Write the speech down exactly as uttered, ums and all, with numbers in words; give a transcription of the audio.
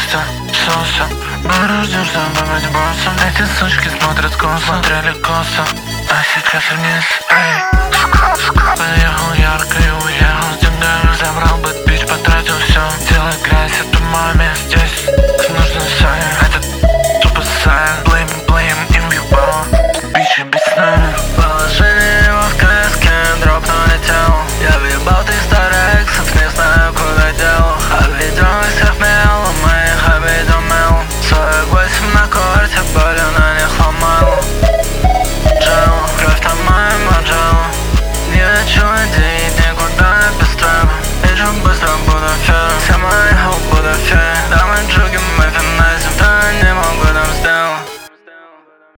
тесте соуса. Мы раздержим, быть боссом. Эти сучки смотрят косо, смотрели косо, а сейчас вниз. Эй, поехал ярко и уехал с деньгами. Забрал бы бич, потратил все. Делай грязь, это маме здесь нужно сайен. Это тупо сайен. Blame, blame, им въебало. Бичи без сна. Положили его в каске, дропнули тело. Я въебал ты старый эксов, не знаю куда дел. Обведем всех мелом, мы их обидел мелом. сорок восемь на корте, боли на них ломал. Джел, кровь там моя маджела. Не хочу идти никуда без трэпа. Вижу быстро буду ферм. Все мои